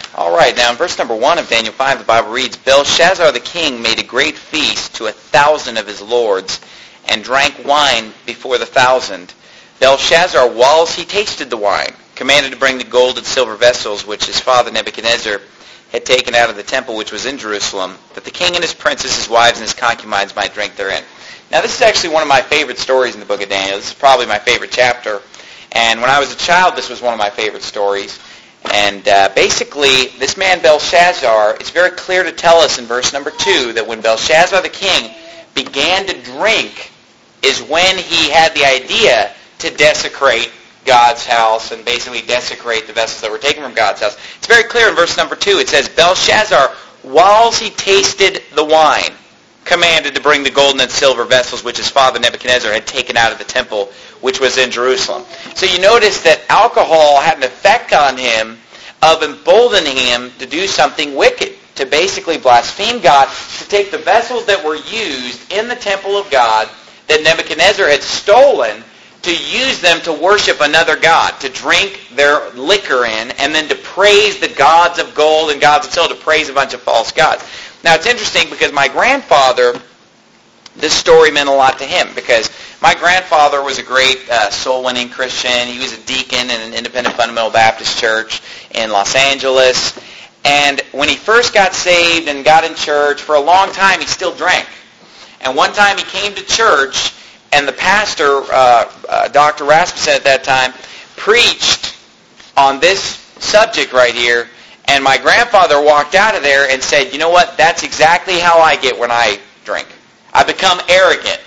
All right, now in verse number 1 of Daniel 5, the Bible reads, Belshazzar the king made a great feast to 1,000 of his lords, and drank wine before the 1,000. Belshazzar, whilst he tasted the wine, commanded to bring the gold and silver vessels which his father Nebuchadnezzar had taken out of the temple which was in Jerusalem, that the king and his princes, his wives, and his concubines might drink therein. Now this is actually one of my favorite stories in the book of Daniel. This is probably my favorite chapter. And when I was a child, this was one of my favorite stories. And basically, this man Belshazzar, it's very clear to tell us in verse number 2 that when Belshazzar the king began to drink is when he had the idea to desecrate God's house and basically desecrate the vessels that were taken from God's house. It's very clear in verse number 2. It says, Belshazzar, whilst he tasted the wine, commanded to bring the golden and silver vessels which his father Nebuchadnezzar had taken out of the temple which was in Jerusalem. So you notice that alcohol had an effect on him of emboldening him to do something wicked, to basically blaspheme God, to take the vessels that were used in the temple of God that Nebuchadnezzar had stolen, to use them to worship another god, to drink their liquor in, and then to praise the gods of gold and gods of silver, to praise a bunch of false gods. Now it's interesting because my grandfather, this story meant a lot to him because my grandfather was a great soul-winning Christian. He was a deacon in an independent fundamental Baptist church in Los Angeles. And when he first got saved and got in church, for a long time he still drank. And one time he came to church and the pastor, Dr. Rasmussen at that time, preached on this subject right here. And my grandfather walked out of there and said, you know what, that's exactly how I get when I drink. I become arrogant.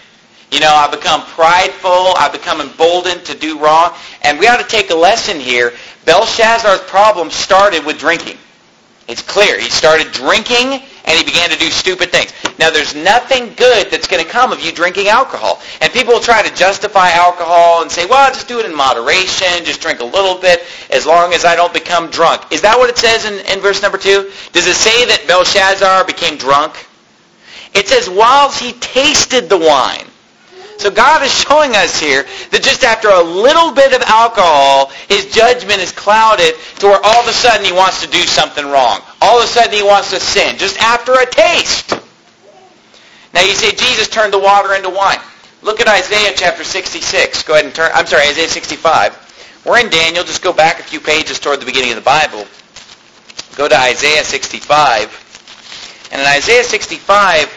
I become prideful. I become emboldened to do wrong. And we ought to take a lesson here. Belshazzar's problem started with drinking. It's clear. He started drinking and he began to do stupid things. Now, there's nothing good that's going to come of you drinking alcohol. And people will try to justify alcohol and say, well, just do it in moderation, just drink a little bit as long as I don't become drunk. Is that what it says in verse number 2? Does it say that Belshazzar became drunk? It says, whilst he tasted the wine. So God is showing us here that just after a little bit of alcohol, his judgment is clouded to where all of a sudden he wants to do something wrong. All of a sudden he wants to sin, just after a taste. Now you say Jesus turned the water into wine. Look at Isaiah chapter 66. Go ahead and turn, Isaiah 65. We're in Daniel. Just go back a few pages toward the beginning of the Bible. Go to Isaiah 65. And in Isaiah 65,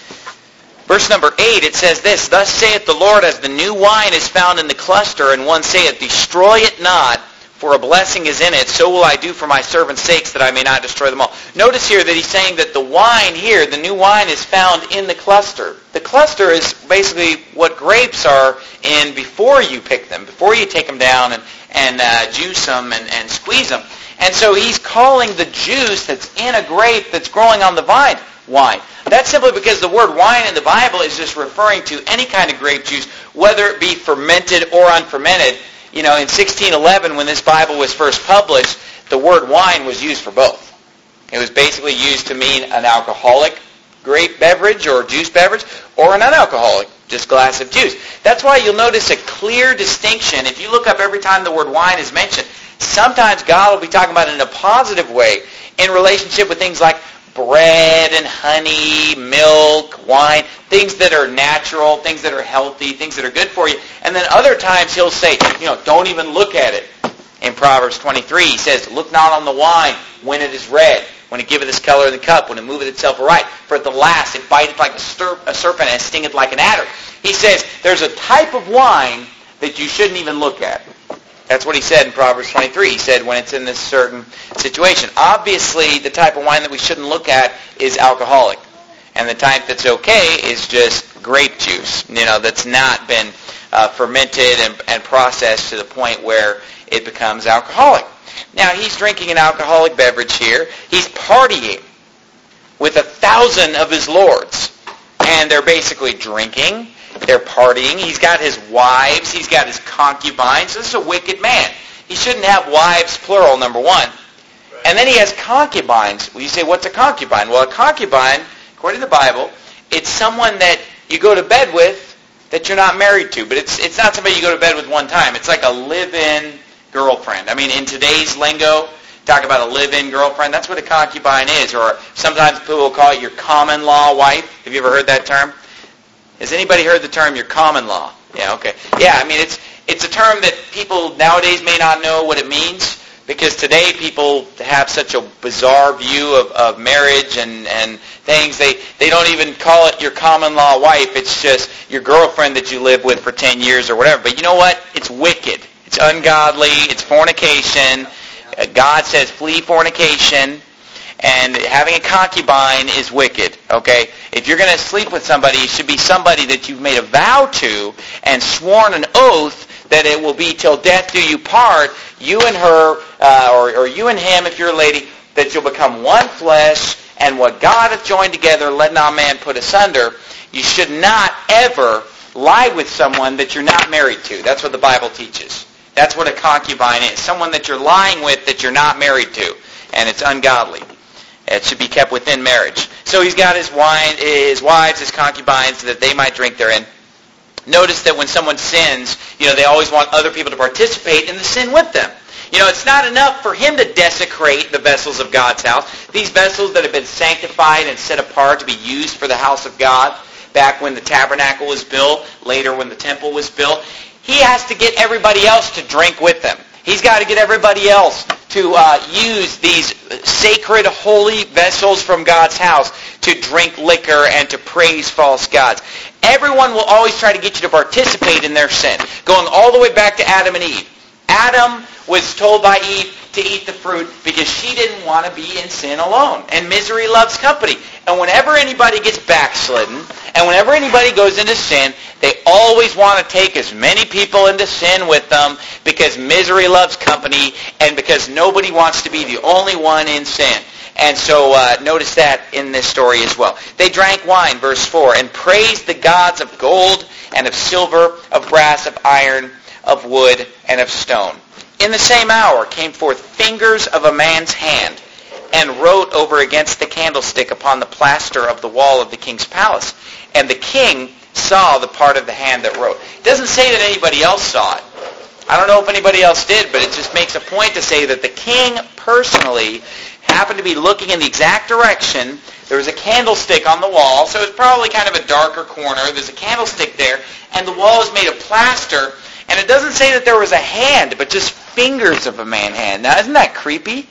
verse number 8, it says this, Thus saith the Lord, as the new wine is found in the cluster, and one saith, Destroy it not, for a blessing is in it, so will I do for my servants' sakes, that I may not destroy them all. Notice here that he's saying that the wine here, the new wine, is found in the cluster. The cluster is basically what grapes are in before you pick them, before you take them down and juice them and squeeze them. And so he's calling the juice that's in a grape that's growing on the vine wine. That's simply because the word wine in the Bible is just referring to any kind of grape juice, whether it be fermented or unfermented. In 1611, when this Bible was first published, the word wine was used for both. It was basically used to mean an alcoholic grape beverage or juice beverage, or an unalcoholic, just glass of juice. That's why you'll notice a clear distinction. If you look up every time the word wine is mentioned, sometimes God will be talking about it in a positive way in relationship with things like bread and honey, milk, wine, things that are natural, things that are healthy, things that are good for you. And then other times he'll say, don't even look at it. In Proverbs 23, he says, Look not on the wine when it is red, when it giveth its color in the cup, when it moveth itself aright. For at the last it biteth like a serpent and stingeth like an adder. He says, there's a type of wine that you shouldn't even look at. That's what he said in Proverbs 23. He said when it's in this certain situation. Obviously, the type of wine that we shouldn't look at is alcoholic. And the type that's okay is just grape juice, that's not been fermented and processed to the point where it becomes alcoholic. Now, he's drinking an alcoholic beverage here. He's partying with 1,000 of his lords. And they're basically drinking. They're partying. He's got his wives. He's got his concubines. This is a wicked man. He shouldn't have wives, plural, number one. And then he has concubines. Well, you say, what's a concubine? Well, a concubine, according to the Bible, it's someone that you go to bed with that you're not married to. But it's not somebody you go to bed with one time. It's like a live-in girlfriend. I mean, in today's lingo, talk about a live-in girlfriend. That's what a concubine is. Or sometimes people will call it your common-law wife. Have you ever heard that term? Has anybody heard the term your common-law? Yeah, okay. Yeah, I mean, it's a term that people nowadays may not know what it means, because today people have such a bizarre view of marriage and things. They don't even call it your common-law wife. It's just your girlfriend that you live with for 10 years or whatever. But you know what? It's wicked. It's ungodly. It's fornication. God says flee fornication. And having a concubine is wicked, okay? If you're going to sleep with somebody, it should be somebody that you've made a vow to and sworn an oath that it will be till death do you part, you and her, or you and him if you're a lady, that you'll become one flesh, and what God hath joined together, let not man put asunder. You should not ever lie with someone that you're not married to. That's what the Bible teaches. That's what a concubine is. Someone that you're lying with that you're not married to, and it's ungodly. It should be kept within marriage. So he's got his wives, his concubines, that they might drink therein. Notice that when someone sins, they always want other people to participate in the sin with them. It's not enough for him to desecrate the vessels of God's house. These vessels that have been sanctified and set apart to be used for the house of God, back when the tabernacle was built, later when the temple was built, he has to get everybody else to drink with them. He's got to get everybody else to use these sacred, holy vessels from God's house to drink liquor and to praise false gods. Everyone will always try to get you to participate in their sin, going all the way back to Adam and Eve. Adam was told by Eve to eat the fruit because she didn't want to be in sin alone. And misery loves company. And whenever anybody gets backslidden, and whenever anybody goes into sin, they always want to take as many people into sin with them because misery loves company and because nobody wants to be the only one in sin. And so notice that in this story as well. They drank wine, verse 4, and praised the gods of gold and of silver, of brass, of iron, of wood, and of stone. In the same hour came forth fingers of a man's hand, and wrote over against the candlestick upon the plaster of the wall of the king's palace. And the king saw the part of the hand that wrote. It doesn't say that anybody else saw it. I don't know if anybody else did, but it just makes a point to say that the king personally happened to be looking in the exact direction. There was a candlestick on the wall, so it's probably kind of a darker corner. There's a candlestick there, and the wall is made of plaster. And it doesn't say that there was a hand, but just fingers of a man's hand. Now, isn't that creepy?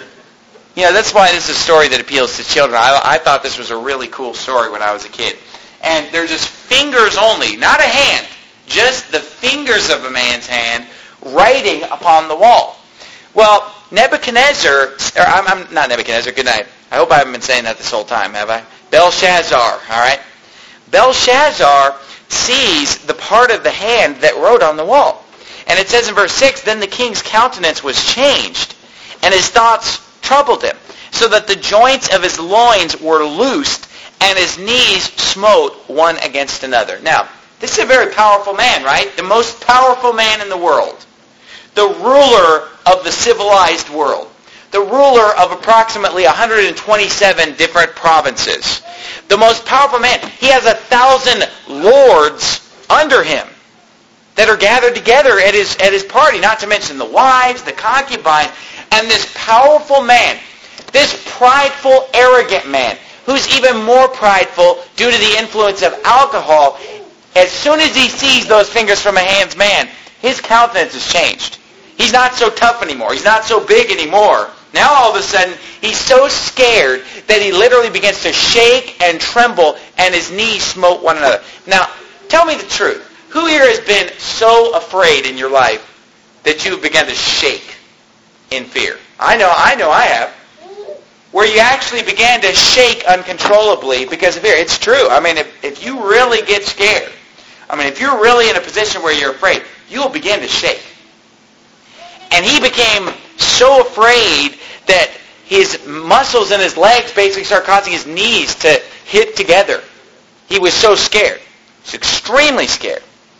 That's why this is a story that appeals to children. I thought this was a really cool story when I was a kid. And they're just fingers only, not a hand, just the fingers of a man's hand writing upon the wall. Well, Nebuchadnezzar, I'm not Nebuchadnezzar, good night. I hope I haven't been saying that this whole time, have I? Belshazzar, all right? Belshazzar sees the part of the hand that wrote on the wall. And it says in verse 6, then the king's countenance was changed, and his thoughts troubled him, so that the joints of his loins were loosed, and his knees smote one against another. Now, this is a very powerful man, right? The most powerful man in the world. The ruler of the civilized world. The ruler of approximately 127 different provinces. The most powerful man. He has 1,000 lords under him that are gathered together at his party, not to mention the wives, the concubines, and this powerful man, this prideful, arrogant man, who's even more prideful due to the influence of alcohol. As soon as he sees those fingers from a hand's man, his countenance is changed. He's not so tough anymore. He's not so big anymore. Now all of a sudden, he's so scared that he literally begins to shake and tremble, and his knees smote one another. Now, tell me the truth. Who here has been so afraid in your life that you've begun to shake in fear? I know I have. Where you actually began to shake uncontrollably because of fear. It's true. I mean, if you really get scared, if you're really in a position where you're afraid, you'll begin to shake. And he became so afraid that his muscles in his legs basically started causing his knees to hit together. He was so scared. He was extremely scared.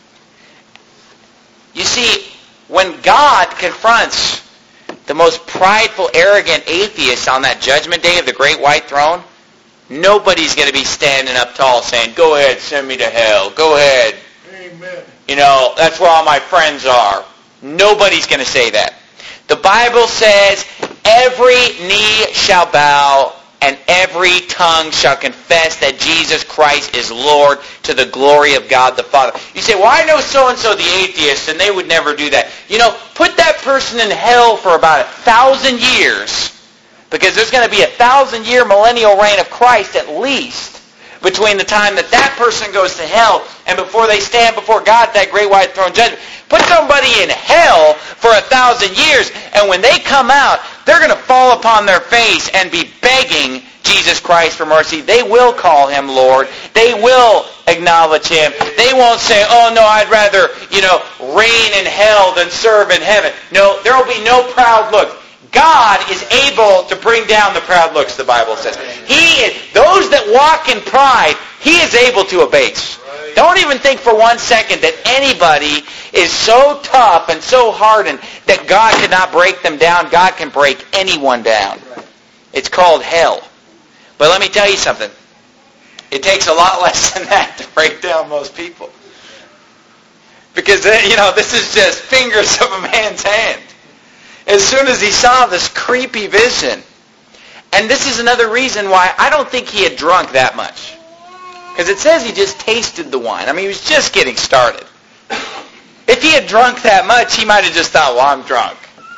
You see, when God confronts the most prideful, arrogant atheist on that judgment day of the great white throne, nobody's going to be standing up tall saying, go ahead, send me to hell. Go ahead. Amen. That's where all my friends are. Nobody's going to say that. The Bible says every knee shall bow and every tongue shall confess that Jesus Christ is Lord to the glory of God the Father. You say, well, I know so-and-so, the atheist, and they would never do that. Put that person in hell for about 1,000 years, because there's going to be a 1,000-year millennial reign of Christ at least between the time that person goes to hell and before they stand before God at that great white throne judgment. Put somebody in hell for 1,000 years, and when they come out, they're going to fall upon their face and be begging Jesus Christ for mercy. They will call him Lord. They will acknowledge him. They won't say, oh no, I'd rather, reign in hell than serve in heaven. No, there will be no proud looks. God is able to bring down the proud looks, the Bible says. Those that walk in pride, he is able to abase. Don't even think for 1 second that anybody is so tough and so hardened that God cannot break them down. God can break anyone down. It's called hell. But let me tell you something. It takes a lot less than that to break down most people. Because, this is just fingers of a man's hand. As soon as he saw this creepy vision. And this is another reason why I don't think he had drunk that much. Because it says he just tasted the wine. I mean, he was just getting started. If he had drunk that much, he might have just thought, well, I'm drunk.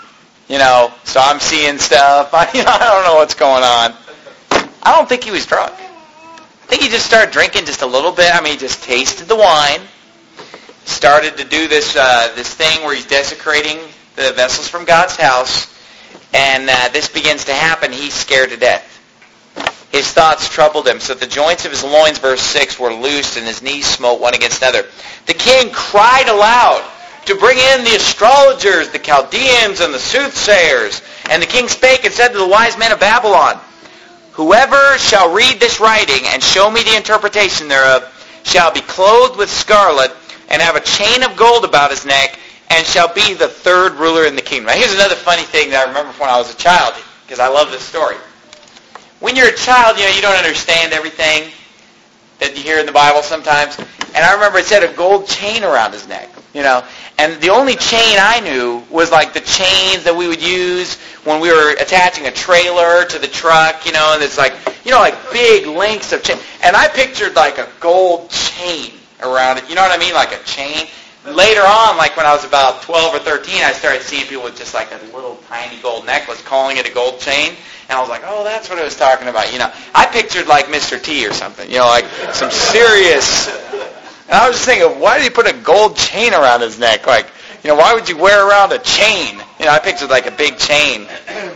So I'm seeing stuff. I don't know what's going on. I don't think he was drunk. I think he just started drinking just a little bit. I mean, he just tasted the wine. Started to do this thing where he's desecrating the vessels from God's house. And this begins to happen. He's scared to death. His thoughts troubled him, so the joints of his loins, verse 6, were loosed, and his knees smote one against another. The king cried aloud to bring in the astrologers, the Chaldeans, and the soothsayers. And the king spake and said to the wise men of Babylon, whoever shall read this writing and show me the interpretation thereof shall be clothed with scarlet and have a chain of gold about his neck and shall be the third ruler in the kingdom. Now here's another funny thing that I remember from when I was a child, because I love this story. When you're a child, you don't understand everything that you hear in the Bible sometimes. And I remember it said a gold chain around his neck, And the only chain I knew was like the chains that we would use when we were attaching a trailer to the truck, and it's like big links of chain. And I pictured like a gold chain around it, you know what I mean? Like a chain. Later on, like when I was about 12 or 13, I started seeing people with just like a little tiny gold necklace, calling it a gold chain. And I was like, oh, that's what I was talking about. I pictured like Mr. T or something, like some serious. And I was just thinking, why did he put a gold chain around his neck? Like, why would you wear around a chain? I pictured like a big chain.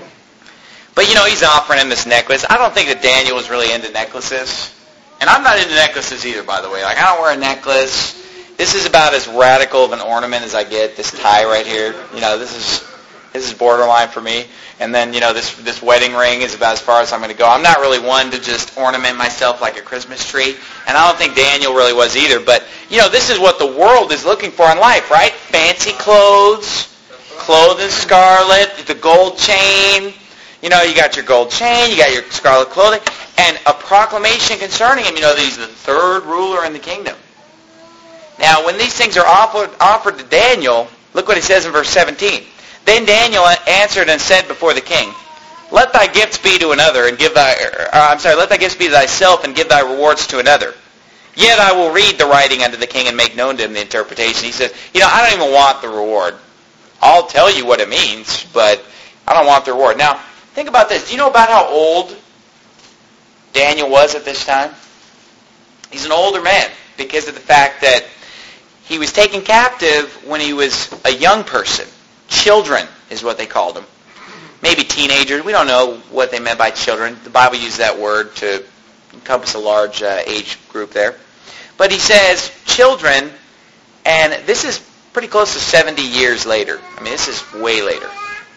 But, he's offering him this necklace. I don't think that Daniel was really into necklaces. And I'm not into necklaces either, by the way. Like, I don't wear a necklace. This is about as radical of an ornament as I get. This tie right here, this is borderline for me. And then, this wedding ring is about as far as I'm going to go. I'm not really one to just ornament myself like a Christmas tree. And I don't think Daniel really was either. But, this is what the world is looking for in life, right? Fancy clothes, clothed in scarlet, the gold chain. You got your gold chain, you got your scarlet clothing, and a proclamation concerning him, that he's the third ruler in the kingdom. Now, when these things are offered to Daniel, look what he says in verse 17. Then Daniel answered and said before the king, let thy gifts be to another, and let thy gifts be to thyself, and give thy rewards to another. Yet I will read the writing unto the king and make known to him the interpretation. He says, I don't even want the reward. I'll tell you what it means, but I don't want the reward. Now, think about this. Do you know about how old Daniel was at this time? He's an older man because of the fact that he was taken captive when he was a young person. Children is what they called them. Maybe teenagers. We don't know what they meant by children. The Bible used that word to encompass a large age group there. But he says children, and this is pretty close to 70 years later. I mean, this is way later.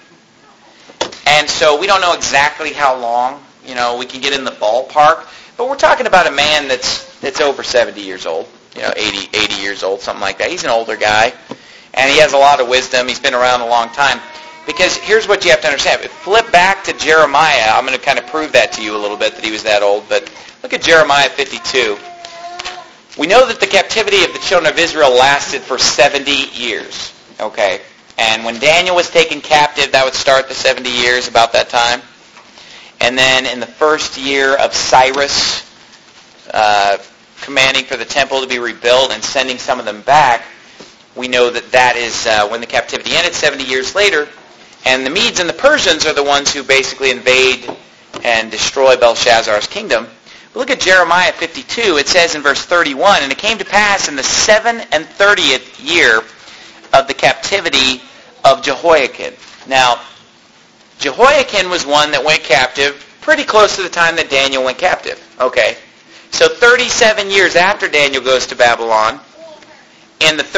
And so we don't know exactly how long. We can get in the ballpark. But we're talking about a man that's over 70 years old. 80 years old, something like that. He's an older guy. And he has a lot of wisdom. He's been around a long time. Because here's what you have to understand. Flip back to Jeremiah. I'm going to kind of prove that to you a little bit, that he was that old. But look at Jeremiah 52. We know that the captivity of the children of Israel lasted for 70 years. Okay? And when Daniel was taken captive, that would start the 70 years, about that time. And then in the first year of Cyrus, commanding for the temple to be rebuilt and sending some of them back, we know that is when the captivity ended 70 years later. And the Medes and the Persians are the ones who basically invade and destroy Belshazzar's kingdom. But look at Jeremiah 52. It says in verse 31, "And it came to pass in the 37th year of the captivity of Jehoiakim." Now, Jehoiakim was one that went captive pretty close to the time that Daniel went captive. Okay. So 37 years after Daniel goes to Babylon, in the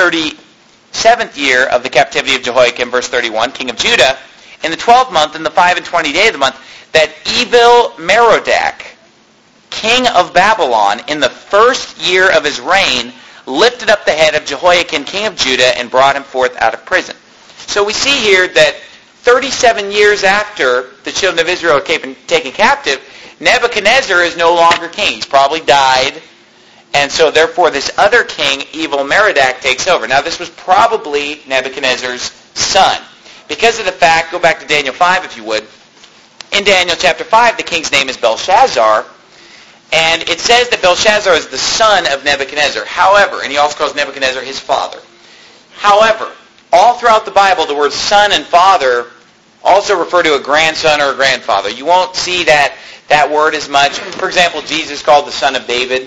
37th year of the captivity of Jehoiakim, verse 31, king of Judah, in the 12th month, in the 25th day of the month, that Evil-Merodach, king of Babylon, in the first year of his reign, lifted up the head of Jehoiakim, king of Judah, and brought him forth out of prison. So we see here that 37 years after the children of Israel were taken captive, Nebuchadnezzar is no longer king. He's probably died. And so therefore this other king, Evil-Merodach, takes over. Now this was probably Nebuchadnezzar's son. Because of the fact, go back to Daniel 5 if you would. In Daniel chapter 5, the king's name is Belshazzar. And it says that Belshazzar is the son of Nebuchadnezzar. However, and he also calls Nebuchadnezzar his father. However, all throughout the Bible, the words son and father also refer to a grandson or a grandfather. You won't see that word as much. For example, Jesus called the son of David,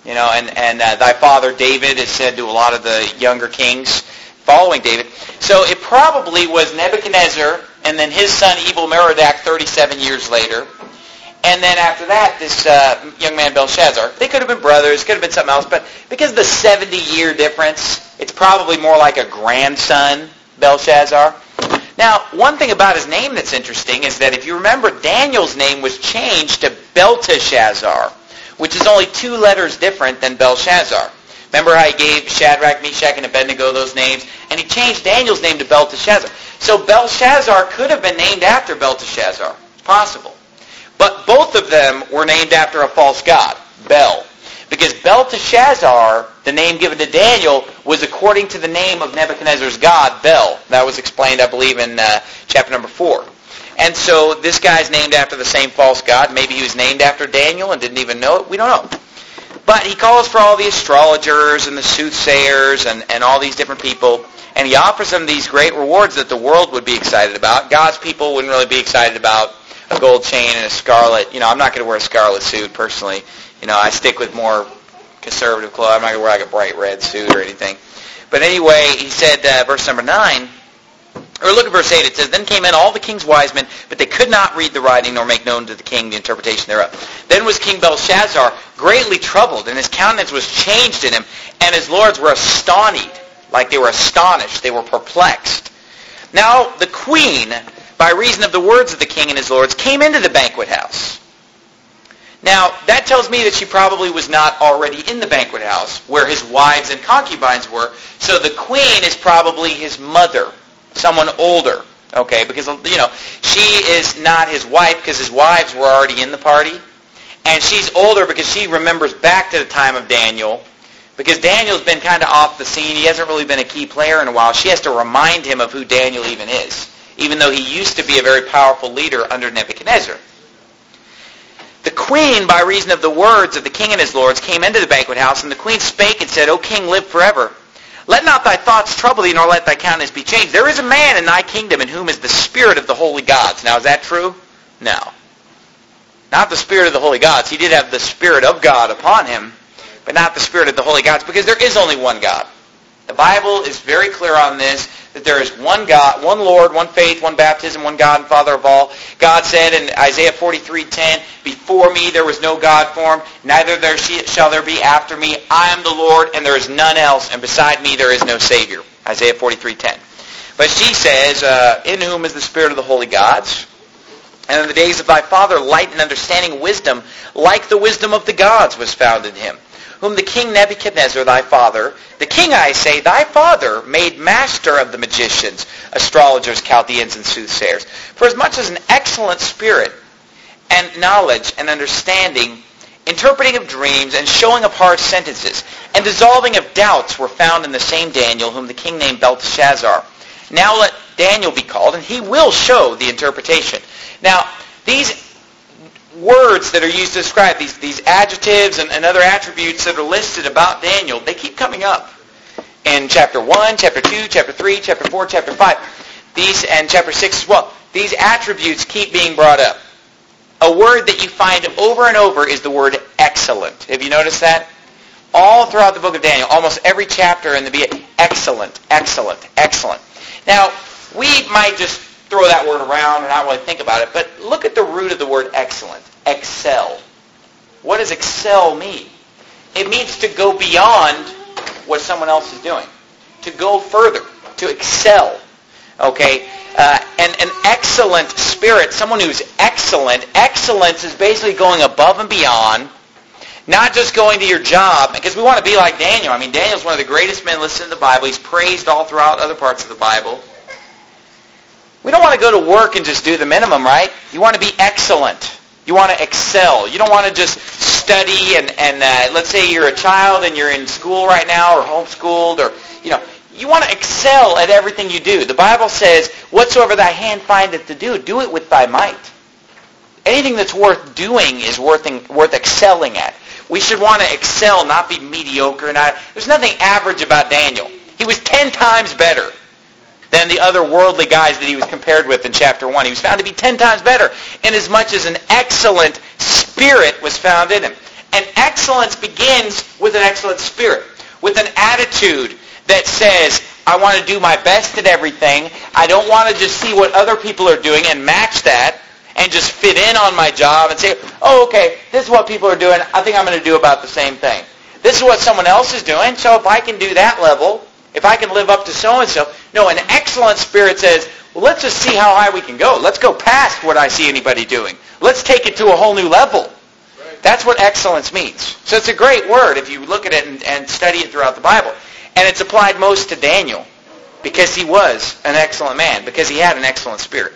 and thy father David is said to a lot of the younger kings following David. So it probably was Nebuchadnezzar and then his son Evil-Merodach 37 years later. And then after that, this young man Belshazzar. They could have been brothers, could have been something else, but because of the 70-year difference, it's probably more like a grandson, Belshazzar. Now, one thing about his name that's interesting is that if you remember, Daniel's name was changed to Belteshazzar, which is only 2 letters different than Belshazzar. Remember how he gave Shadrach, Meshach, and Abednego those names? And he changed Daniel's name to Belteshazzar. So Belshazzar could have been named after Belteshazzar. It's possible. But both of them were named after a false god, Bel. Because Belteshazzar, the name given to Daniel, was according to the name of Nebuchadnezzar's god, Bel. That was explained, I believe, in chapter number 4. And so this guy's named after the same false god. Maybe he was named after Daniel and didn't even know it. We don't know. But he calls for all the astrologers and the soothsayers and all these different people, and he offers them these great rewards that the world would be excited about. God's people wouldn't really be excited about a gold chain and a scarlet. I'm not going to wear a scarlet suit personally. I stick with more conservative clothes. I'm not going to wear like a bright red suit or anything. But anyway, he said, verse number 9, or look at verse 8. It says, "Then came in all the king's wise men, but they could not read the writing nor make known to the king the interpretation thereof. Then was King Belshazzar greatly troubled, and his countenance was changed in him, and his lords were astonished," like they were astonished, they were perplexed. "Now the queen, by reason of the words of the king and his lords, came into the banquet house." Now, that tells me that she probably was not already in the banquet house where his wives and concubines were. So the queen is probably his mother, someone older, okay? Because, she is not his wife because his wives were already in the party. And she's older because she remembers back to the time of Daniel. Because Daniel's been kind of off the scene. He hasn't really been a key player in a while. She has to remind him of who Daniel even is, even though he used to be a very powerful leader under Nebuchadnezzar. "The queen, by reason of the words of the king and his lords, came into the banquet house, and the queen spake and said, O king, live forever. Let not thy thoughts trouble thee, nor let thy countenance be changed. There is a man in thy kingdom in whom is the spirit of the holy gods." Now, is that true? No. Not the spirit of the holy gods. He did have the spirit of God upon him, but not the spirit of the holy gods, because there is only one God. The Bible is very clear on this, that there is one God, one Lord, one faith, one baptism, one God and Father of all. God said in Isaiah 43:10, "Before me there was no God formed, neither shall there be after me. I am the Lord, and there is none else, and beside me there is no Savior." Isaiah 43:10. But she says, "In whom is the spirit of the holy gods? And in the days of thy father light and understanding, wisdom, like the wisdom of the gods, was found in him. Whom the king Nebuchadnezzar, thy father, the king, I say, thy father, made master of the magicians, astrologers, Chaldeans, and soothsayers. For as much as an excellent spirit and knowledge and understanding, interpreting of dreams, and showing of hard sentences, and dissolving of doubts were found in the same Daniel, whom the king named Belteshazzar. Now let Daniel be called, and he will show the interpretation. Now, these words that are used to describe these adjectives and other attributes that are listed about Daniel, they keep coming up in chapter 1, chapter 2, chapter 3, chapter 4, chapter 5, and chapter 6 as well. These attributes keep being brought up. A word that you find over and over is the word excellent. Have you noticed that? All throughout the book of Daniel, almost every chapter in the beginning, excellent, excellent, excellent. Now, we might just throw that word around and not really think about it, but look at the root of the word excellent. Excel. What does excel mean? It means to go beyond what someone else is doing. To go further. To excel. Okay? And an excellent spirit, someone who's excellent, excellence is basically going above and beyond, not just going to your job, because we want to be like Daniel. I mean, Daniel's one of the greatest men listed in the Bible. He's praised all throughout other parts of the Bible. We don't want to go to work and just do the minimum, right? You want to be excellent. You want to excel. You don't want to just study and let's say you're a child and you're in school right now or homeschooled or, you want to excel at everything you do. The Bible says, whatsoever thy hand findeth to do it with thy might. Anything that's worth doing is worth excelling at. We should want to excel, not be mediocre. There's nothing average about Daniel. He was 10 times better than the other worldly guys that he was compared with in chapter 1. He was found to be 10 times better, inasmuch as an excellent spirit was found in him. And excellence begins with an excellent spirit, with an attitude that says, I want to do my best at everything. I don't want to just see what other people are doing and match that and just fit in on my job and say, oh, okay, this is what people are doing. I think I'm going to do about the same thing. This is what someone else is doing, so if I can do that level, if I can live up to so-and-so. No, an excellent spirit says, well, let's just see how high we can go. Let's go past what I see anybody doing. Let's take it to a whole new level. That's what excellence means. So it's a great word if you look at it and study it throughout the Bible. And it's applied most to Daniel because he was an excellent man, because he had an excellent spirit.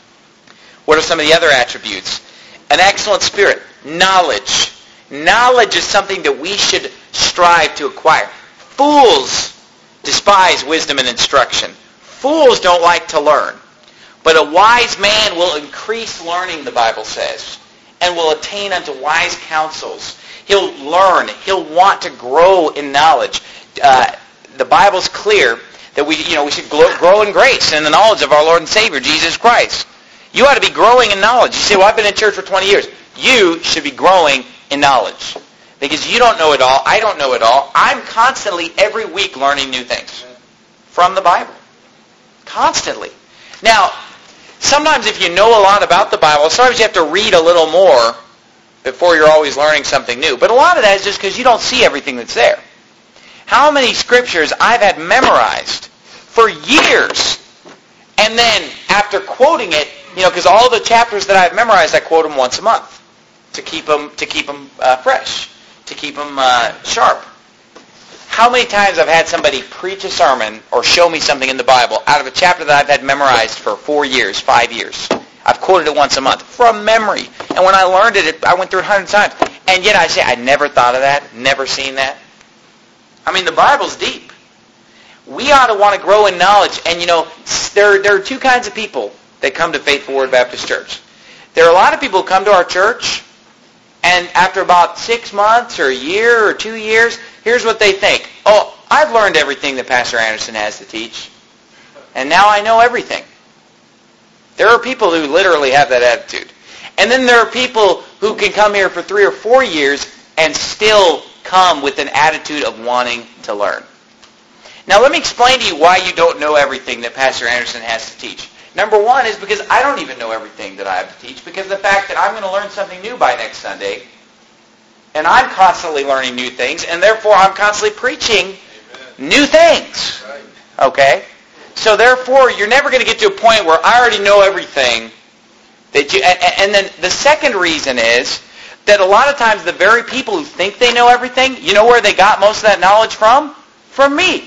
What are some of the other attributes? An excellent spirit. Knowledge. Knowledge is something that we should strive to acquire. Fools despise wisdom and instruction. Fools don't like to learn. But a wise man will increase learning, the Bible says, and will attain unto wise counsels. He'll learn. He'll want to grow in knowledge. The Bible's clear that we should grow in grace and the knowledge of our Lord and Savior, Jesus Christ. You ought to be growing in knowledge. You say, well, I've been in church for 20 years. You should be growing in knowledge. Because you don't know it all. I don't know it all. I'm constantly, every week, learning new things from the Bible. Constantly. Now, sometimes if you know a lot about the Bible, sometimes you have to read a little more before you're always learning something new. But a lot of that is just because you don't see everything that's there. How many scriptures I've had memorized for years, and then after quoting it, because all the chapters that I've memorized, I quote them once a month to keep them fresh, to keep them sharp. How many times I've had somebody preach a sermon or show me something in the Bible out of a chapter that I've had memorized for 4 years, 5 years. I've quoted it once a month from memory. And when I learned it, I went through it hundreds of times. And yet I say, I never thought of that, never seen that. I mean, the Bible's deep. We ought to want to grow in knowledge. And, there are two kinds of people that come to Faithful Word Baptist Church. There are a lot of people who come to our church, and after about 6 months or a year or 2 years, here's what they think. Oh, I've learned everything that Pastor Anderson has to teach, and now I know everything. There are people who literally have that attitude. And then there are people who can come here for 3 or 4 years and still come with an attitude of wanting to learn. Now let me explain to you why you don't know everything that Pastor Anderson has to teach. Number one is because I don't even know everything that I have to teach, because of the fact that I'm going to learn something new by next Sunday, and I'm constantly learning new things, and therefore I'm constantly preaching new things. Okay? So therefore, you're never going to get to a point where I already know everything. And then the second reason is that a lot of times the very people who think they know everything, you know where they got most of that knowledge from? From me.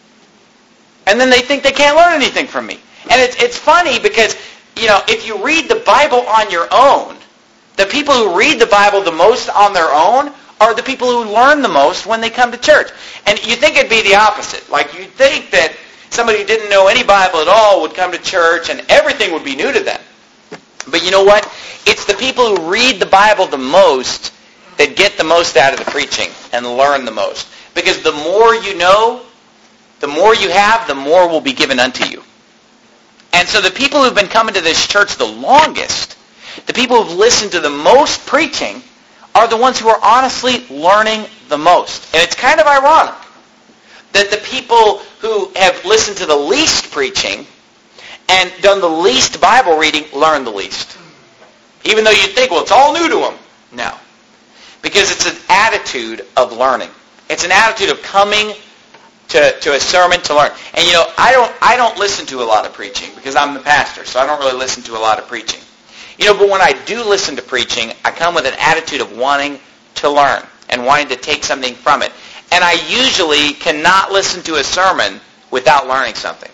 And then they think they can't learn anything from me. And it's funny because, if you read the Bible on your own, the people who read the Bible the most on their own are the people who learn the most when they come to church. And you think it'd be the opposite. Like, you'd think that Somebody who didn't know any Bible at all would come to church and everything would be new to them. But you know what? It's the people who read the Bible the most that get the most out of the preaching and learn the most. Because the more you know, the more you have, the more will be given unto you. And so the people who've been coming to this church the longest, the people who've listened to the most preaching, are the ones who are honestly learning the most. And it's kind of ironic that the people who have listened to the least preaching and done the least Bible reading learn the least. Even though you'd think, well, it's all new to them. No. Because it's an attitude of learning. It's an attitude of coming to a sermon to learn. And you know, I don't listen to a lot of preaching because I'm the pastor, so I don't really listen to a lot of preaching. You know, but when I do listen to preaching, I come with an attitude of wanting to learn and wanting to take something from it. And I usually cannot listen to a sermon without learning something.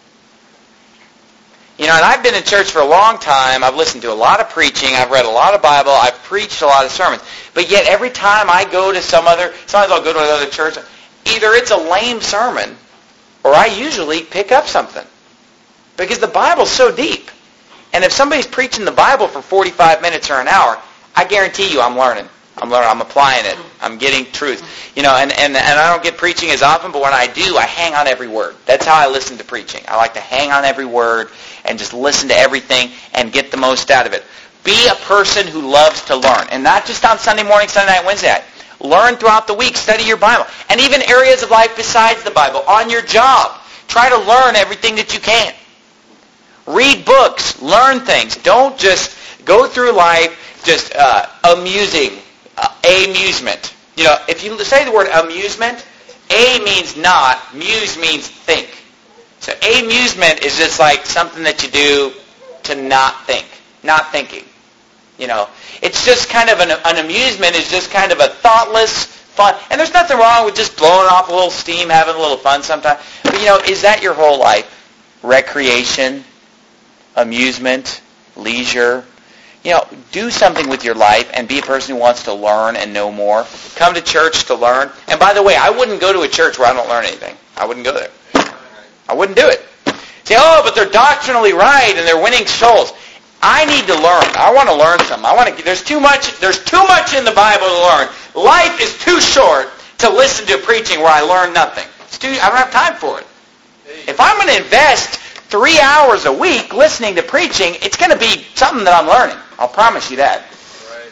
You know, and I've been in church for a long time. I've listened to a lot of preaching. I've read a lot of Bible. I've preached a lot of sermons. But yet every time I go to sometimes I'll go to another church, either it's a lame sermon or I usually pick up something. Because the Bible's so deep. And if somebody's preaching the Bible for 45 minutes or an hour, I guarantee you I'm learning. I'm applying it. I'm getting truth. You know, and I don't get preaching as often, but when I do, I hang on every word. That's how I listen to preaching. I like to hang on every word and just listen to everything and get the most out of it. Be a person who loves to learn. And not just on Sunday morning, Sunday night, Wednesday night. Learn throughout the week. Study your Bible. And even areas of life besides the Bible. On your job. Try to learn everything that you can. Read books. Learn things. Don't just go through life just amusement. You know, if you say the word amusement, a means not, muse means think. So amusement is just like something that you do to not think, not thinking. You know, it's just kind of an amusement is just kind of a thoughtless fun. And there's nothing wrong with just blowing off a little steam, having a little fun sometimes. But you know, is that your whole life? Recreation, amusement, leisure. You know, do something with your life and be a person who wants to learn and know more. Come to church to learn. And by the way, I wouldn't go to a church where I don't learn anything. I wouldn't go there. I wouldn't do it. Say, oh, but they're doctrinally right and they're winning souls. I need to learn. I want to learn something. There's too much in the Bible to learn. Life is too short to listen to preaching where I learn nothing. I don't have time for it. If I'm going to invest 3 hours a week listening to preaching, it's going to be something that I'm learning. I'll promise you that. Right.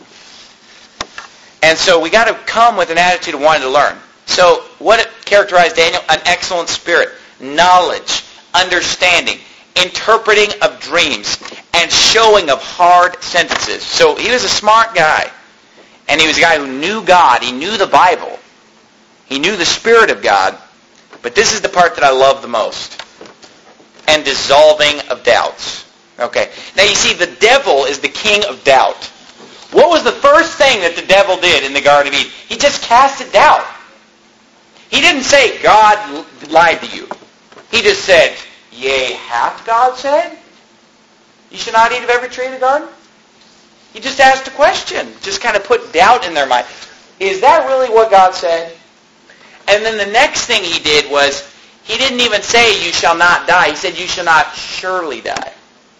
And so we got to come with an attitude of wanting to learn. So what characterized Daniel? An excellent spirit, knowledge, understanding, interpreting of dreams, and showing of hard sentences. So he was a smart guy. And he was a guy who knew God. He knew the Bible. He knew the Spirit of God. But this is the part that I love the most. And dissolving of doubts. Okay. Now you see, the devil is the king of doubt. What was the first thing that the devil did in the Garden of Eden? He just casted doubt. He didn't say, God lied to you. He just said, yea, hath God said? You should not eat of every tree of the garden? He just asked a question. Just kind of put doubt in their mind. Is that really what God said? And then the next thing he did was, he didn't even say, you shall not die. He said, you shall not surely die.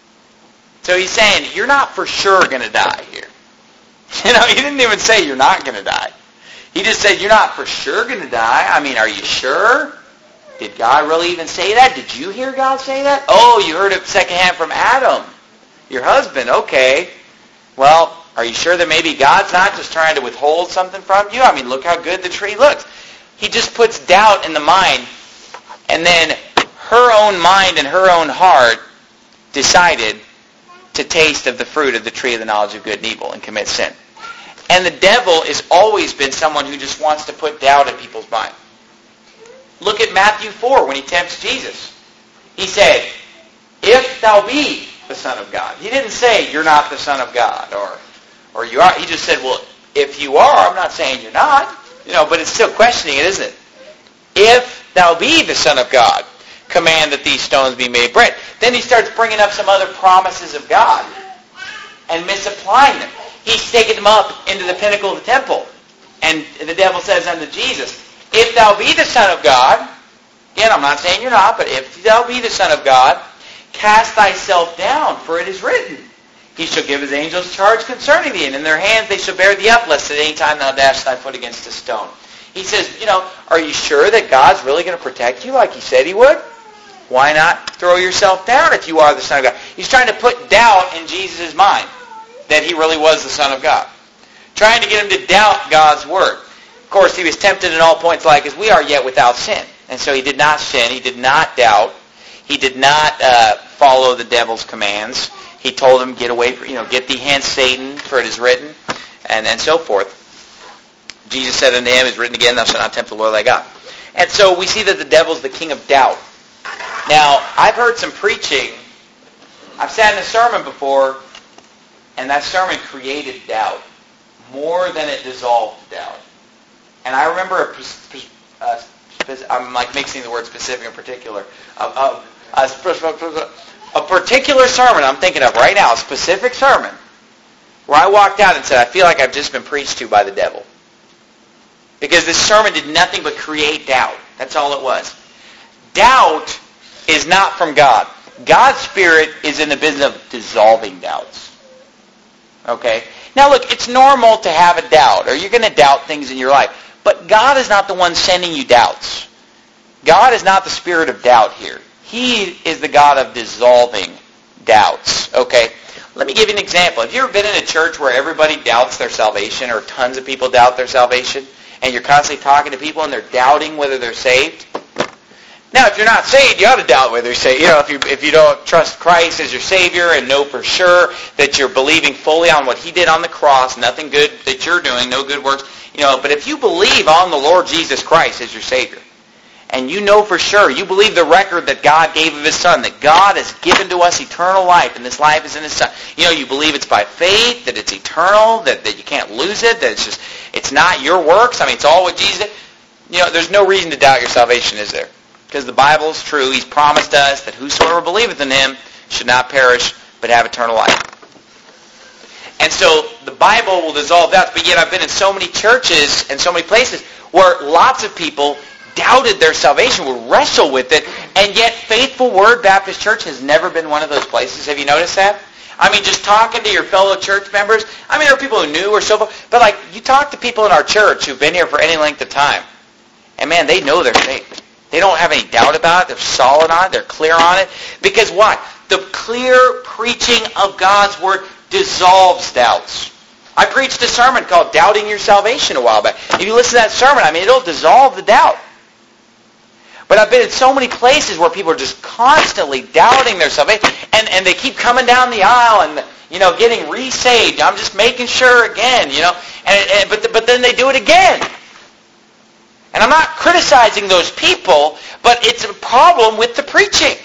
So he's saying, you're not for sure going to die here. You know, he didn't even say you're not going to die. He just said, you're not for sure going to die. I mean, are you sure? Did God really even say that? Did you hear God say that? Oh, you heard it secondhand from Adam, your husband. Okay. Well, are you sure that maybe God's not just trying to withhold something from you? I mean, look how good the tree looks. He just puts doubt in the mind. And then her own mind and her own heart decided to taste of the fruit of the tree of the knowledge of good and evil and commit sin. And the devil has always been someone who just wants to put doubt in people's mind. Look at Matthew 4 when he tempts Jesus. He said, if thou be the Son of God. He didn't say, you're not the Son of God, or you are. He just said, well, if you are, I'm not saying you're not. You know, but it's still questioning it, isn't it? If thou be the Son of God, command that these stones be made bread. Then he starts bringing up some other promises of God and misapplying them. He's taken them up into the pinnacle of the temple. And the devil says unto Jesus, if thou be the Son of God, Again, I'm not saying you're not, but if thou be the Son of God, cast thyself down, for it is written, He shall give His angels charge concerning thee, and in their hands they shall bear thee up, lest at any time thou dash thy foot against a stone. He says, are you sure that God's really going to protect you like He said He would? Why not throw yourself down if you are the Son of God? He's trying to put doubt in Jesus' mind that He really was the Son of God. Trying to get him to doubt God's Word. Of course, He was tempted in all points like as we are, yet without sin. And so He did not sin. He did not doubt. He did not follow the devil's commands. He told him, get away, get thee hence, Satan, for it is written, and so forth. Jesus said unto him, it is written again, thou shalt not tempt the Lord thy God. And so we see that the devil's the king of doubt. Now, I've heard some preaching. I've sat in a sermon before, and that sermon created doubt more than it dissolved doubt. And I remember I'm like mixing the word specific and particular. A particular sermon I'm thinking of right now, a specific sermon, where I walked out and said, I feel like I've just been preached to by the devil. Because this sermon did nothing but create doubt. That's all it was. Doubt is not from God. God's Spirit is in the business of dissolving doubts. Okay? Now look, it's normal to have a doubt, or you're going to doubt things in your life. But God is not the one sending you doubts. God is not the spirit of doubt here. He is the God of dissolving doubts. Okay? Let me give you an example. Have you ever been in a church where everybody doubts their salvation, or tons of people doubt their salvation, and you're constantly talking to people and they're doubting whether they're saved? Now, if you're not saved, you ought to doubt whether you're saved. If you don't trust Christ as your Savior and know for sure that you're believing fully on what He did on the cross, nothing good that you're doing, no good works, but if you believe on the Lord Jesus Christ as your Savior, and you know for sure, you believe the record that God gave of His Son, that God has given to us eternal life, and this life is in His Son. You believe it's by faith, that it's eternal, that you can't lose it, that it's not your works. It's all what Jesus did. There's no reason to doubt your salvation, is there? Because the Bible is true. He's promised us that whosoever believeth in Him should not perish, but have eternal life. And so the Bible will dissolve doubts, but yet I've been in so many churches and so many places where lots of people doubted their salvation, would wrestle with it, and yet Faithful Word Baptist Church has never been one of those places. Have you noticed that? Just talking to your fellow church members, there are people who knew or so forth, but you talk to people in our church who've been here for any length of time, and man, they know they're saved. They don't have any doubt about it. They're solid on it. They're clear on it. Because what? The clear preaching of God's Word dissolves doubts. I preached a sermon called Doubting Your Salvation a while back. If you listen to that sermon, it'll dissolve the doubt. But I've been in so many places where people are just constantly doubting their salvation, and they keep coming down the aisle and getting re-saved. I'm just making sure again, but then they do it again. And I'm not criticizing those people, but it's a problem with the preaching.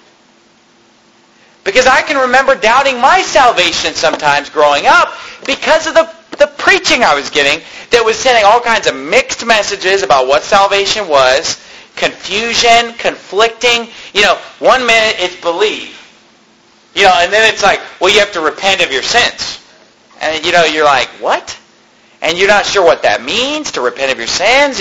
Because I can remember doubting my salvation sometimes growing up because of the preaching I was getting that was sending all kinds of mixed messages about what salvation was, confusion, conflicting. 1 minute it's believe. And then it's like, well, you have to repent of your sins. And, you're like, what? And you're not sure what that means, to repent of your sins.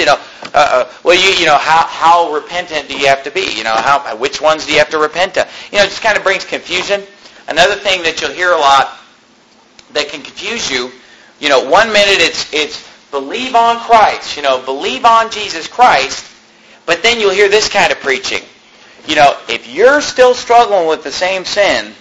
How repentant do you have to be? Which ones do you have to repent of? It just kind of brings confusion. Another thing that you'll hear a lot that can confuse you, 1 minute it's believe on Christ, believe on Jesus Christ, but then you'll hear this kind of preaching. If you're still struggling with the same sin,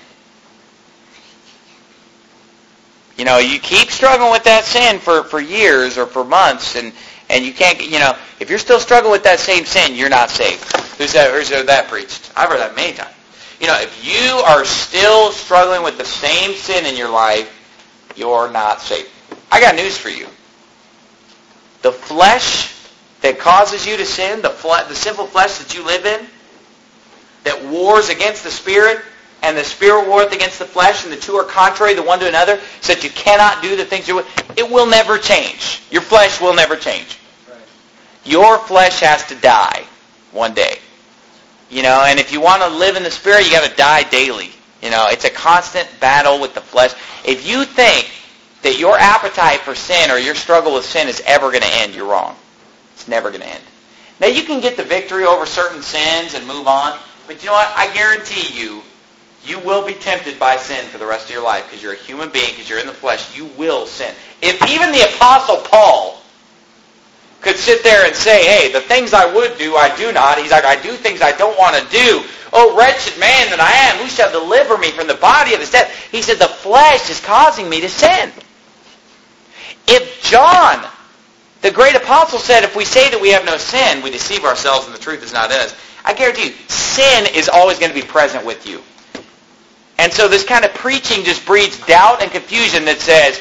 you keep struggling with that sin for years or for months, and you can't, if you're still struggling with that same sin, you're not saved. Who's heard that preached? I've heard that many times. If you are still struggling with the same sin in your life, you're not saved. I got news for you. The flesh that causes you to sin, the sinful flesh that you live in, that wars against the Spirit, and the Spirit warreth against the flesh, and the two are contrary the one to another, so that you cannot do the things you would. It will never change. Your flesh will never change. Right. Your flesh has to die one day. And if you want to live in the Spirit, you got to die daily. It's a constant battle with the flesh. If you think that your appetite for sin or your struggle with sin is ever going to end, you're wrong. It's never going to end. Now, you can get the victory over certain sins and move on, but you know what? I guarantee you, you will be tempted by sin for the rest of your life because you're a human being, because you're in the flesh. You will sin. If even the Apostle Paul could sit there and say, hey, the things I would do, I do not. He's like, I do things I don't want to do. Oh, wretched man that I am, who shall deliver me from the body of this death? He said, the flesh is causing me to sin. If John, the great apostle, said, if we say that we have no sin, we deceive ourselves and the truth is not in us, I guarantee you, sin is always going to be present with you. And so this kind of preaching just breeds doubt and confusion that says,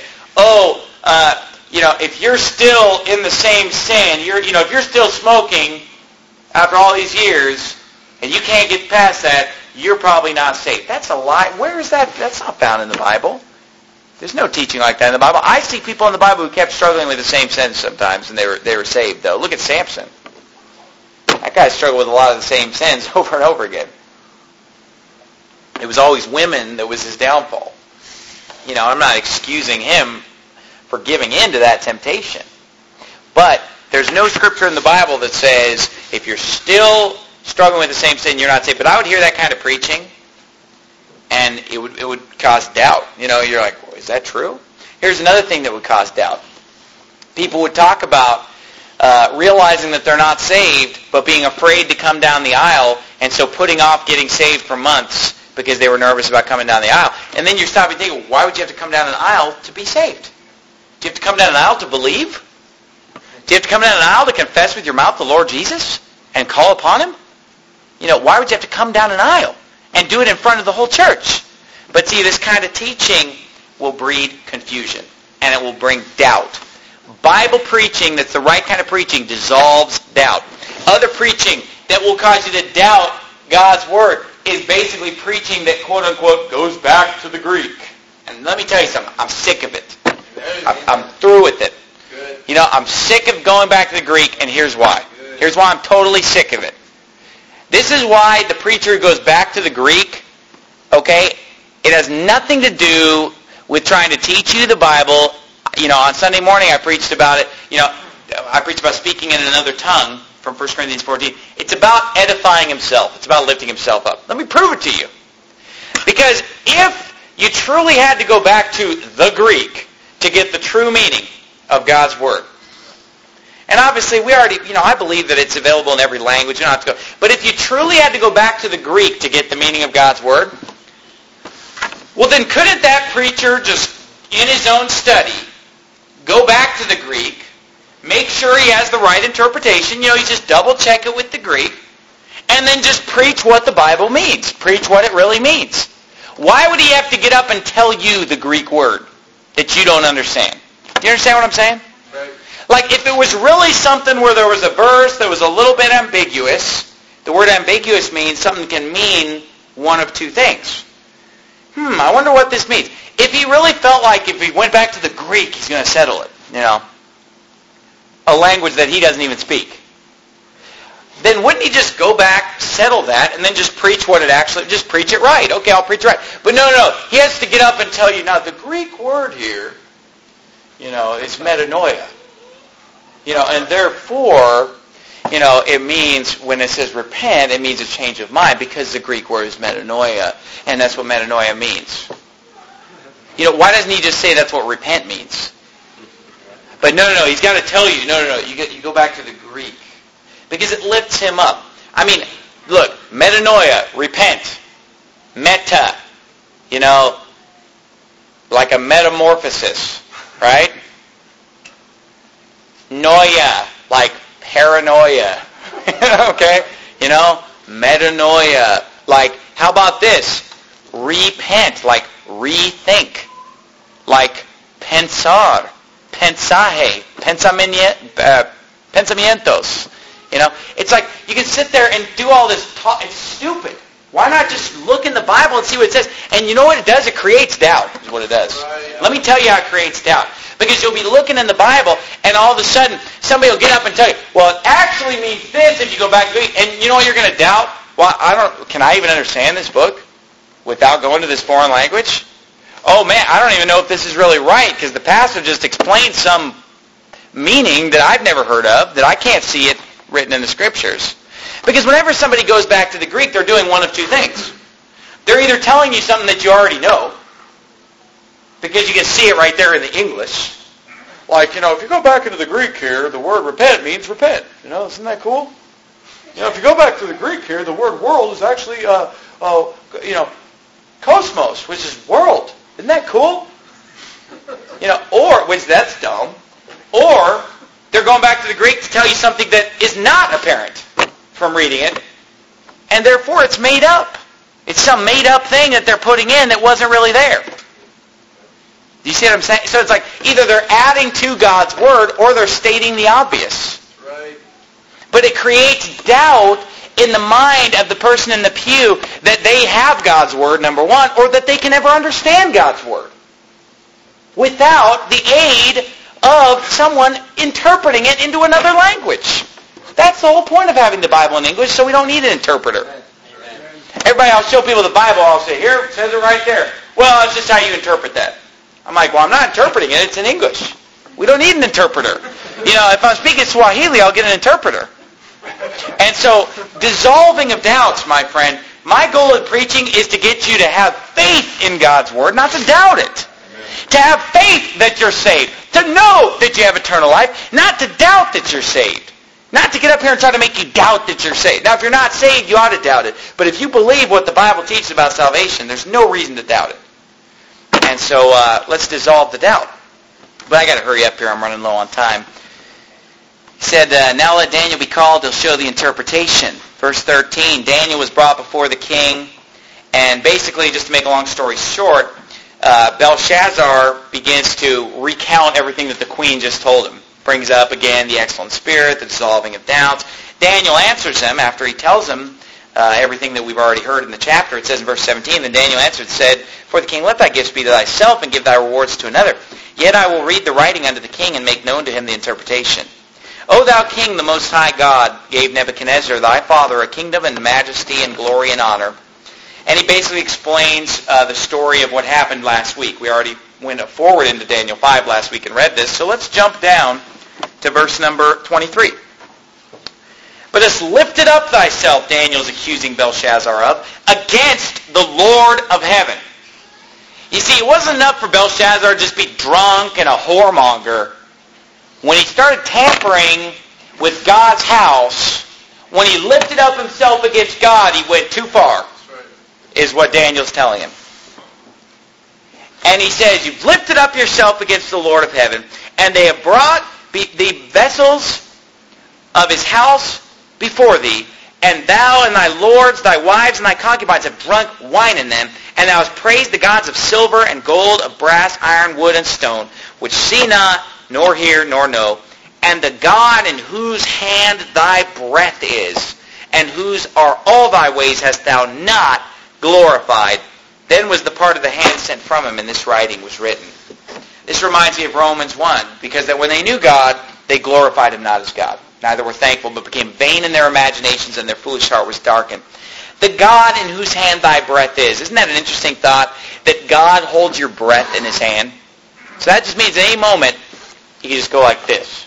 if you're still in the same sin, if you're still smoking after all these years and you can't get past that, you're probably not saved. That's a lie. Where is that? That's not found in the Bible. There's no teaching like that in the Bible. I see people in the Bible who kept struggling with the same sins sometimes, and they were saved, though. Look at Samson. That guy struggled with a lot of the same sins over and over again. It was always women that was his downfall. I'm not excusing him for giving in to that temptation. But there's no scripture in the Bible that says if you're still struggling with the same sin, you're not saved. But I would hear that kind of preaching, and it would cause doubt. You're like, well, is that true? Here's another thing that would cause doubt. People would talk about realizing that they're not saved, but being afraid to come down the aisle, and so putting off getting saved for months because they were nervous about coming down the aisle. And then you stop and think, well, why would you have to come down an aisle to be saved? Do you have to come down an aisle to believe? Do you have to come down an aisle to confess with your mouth the Lord Jesus and call upon Him? Why would you have to come down an aisle and do it in front of the whole church? But see, this kind of teaching will breed confusion, and it will bring doubt. Bible preaching that's the right kind of preaching dissolves doubt. Other preaching that will cause you to doubt God's Word is basically preaching that, quote-unquote, goes back to the Greek. And let me tell you something. I'm sick of it. I'm through with it. I'm sick of going back to the Greek, and here's why. Here's why I'm totally sick of it. This is why the preacher goes back to the Greek, okay? It has nothing to do with trying to teach you the Bible. On Sunday morning I preached about it. I preached about speaking in another tongue from 1 Corinthians 14. It's about edifying himself. It's about lifting himself up. Let me prove it to you. Because if you truly had to go back to the Greek to get the true meaning of God's Word, and obviously we already, I believe that it's available in every language. You don't have to go. But if you truly had to go back to the Greek to get the meaning of God's Word, well then couldn't that preacher just, in his own study, go back to the Greek, make sure he has the right interpretation, you just double check it with the Greek, and then just preach what the Bible means. Preach what it really means. Why would he have to get up and tell you the Greek word that you don't understand? Do you understand what I'm saying? Right. Like if it was really something where there was a verse that was a little bit ambiguous, the word ambiguous means something can mean one of two things. I wonder what this means. If he really felt like if he went back to the Greek, he's going to settle it, a language that he doesn't even speak, then wouldn't he just go back, settle that, and then just preach what it actually, just preach it right? Okay, I'll preach it right. But no. He has to get up and tell you, now the Greek word here, is metanoia. And therefore, it means, when it says repent, it means a change of mind because the Greek word is metanoia, and that's what metanoia means. Why doesn't he just say that's what repent means? But no, he's got to tell you, you go back to the Greek. Because it lifts him up. I mean, look, metanoia, repent. Meta, like a metamorphosis, right? Noia, like paranoia. Okay? Metanoia. Like, how about this? Repent, like rethink. Like pensar, pensaje, pensamientos. It's like you can sit there and do all this talk. It's stupid. Why not just look in the Bible and see what it says? And you know what it does? It creates doubt is what it does. Right. Let me tell you how it creates doubt. Because you'll be looking in the Bible and all of a sudden somebody will get up and tell you, well, it actually means this if you go back to it. And you know what you're going to doubt? Well, can I even understand this book without going to this foreign language? Oh man, I don't even know if this is really right because the pastor just explained some meaning that I've never heard of, that I can't see it written in the Scriptures. Because whenever somebody goes back to the Greek, they're doing one of two things. They're either telling you something that you already know, because you can see it right there in the English. Like, if you go back into the Greek here, the word repent means repent. Isn't that cool? If you go back to the Greek here, the word world is actually, cosmos, which is world. Isn't that cool? Which that's dumb. Or they're going back to the Greek to tell you something that is not apparent from reading it, and therefore it's made up. It's some made-up thing that they're putting in that wasn't really there. Do you see what I'm saying? So it's like either they're adding to God's Word or they're stating the obvious. Right. But it creates doubt in the mind of the person in the pew that they have God's Word, number one, or that they can ever understand God's Word without the aid of someone interpreting it into another language. That's the whole point of having the Bible in English, so we don't need an interpreter. Everybody, I'll show people the Bible, I'll say, here, it says it right there. Well, that's just how you interpret that. I'm like, well, I'm not interpreting it, it's in English. We don't need an interpreter. If I'm speaking Swahili, I'll get an interpreter. And so, dissolving of doubts, my friend, my goal in preaching is to get you to have faith in God's Word, not to doubt it. To have faith that you're saved. To know that you have eternal life, not to doubt that you're saved. Not to get up here and try to make you doubt that you're saved. Now, if you're not saved, you ought to doubt it. But if you believe what the Bible teaches about salvation, there's no reason to doubt it. And so, let's dissolve the doubt. But I got to hurry up here. I'm running low on time. He said, now let Daniel be called. He'll show the interpretation. Verse 13, Daniel was brought before the king. And basically, just to make a long story short, Belshazzar begins to recount everything that the queen just told him. Brings up again the excellent spirit, the dissolving of doubts. Daniel answers him after he tells him everything that we've already heard in the chapter. It says in verse 17, Then Daniel answered and said, For the king, let thy gifts be to thyself, and give thy rewards to another. Yet I will read the writing unto the king, and make known to him the interpretation. O thou king, the Most High God gave Nebuchadnezzar thy father a kingdom and majesty and glory and honor. And he basically explains the story of what happened last week. We already went forward into Daniel 5 last week and read this. So let's jump down to verse number 23. But hast lifted up thyself, Daniel's accusing Belshazzar of, against the Lord of heaven. You see, it wasn't enough for Belshazzar to just be drunk and a whoremonger. When he started tampering with God's house, when he lifted up himself against God, he went too far, is what Daniel's telling him. And he says, You've lifted up yourself against the Lord of heaven, and they have brought the vessels of his house before thee, and thou and thy lords, thy wives, and thy concubines have drunk wine in them, and thou hast praised the gods of silver and gold, of brass, iron, wood, and stone, which see not, nor hear, nor know, and the God in whose hand thy breath is, and whose are all thy ways, hast thou not glorified. Then was the part of the hand sent from him, and this writing was written. This reminds me of Romans 1, because that when they knew God, they glorified him not as God. Neither were thankful, but became vain in their imaginations, and their foolish heart was darkened. The God in whose hand thy breath is. Isn't that an interesting thought? That God holds your breath in his hand? So that just means at any moment, you can just go like this.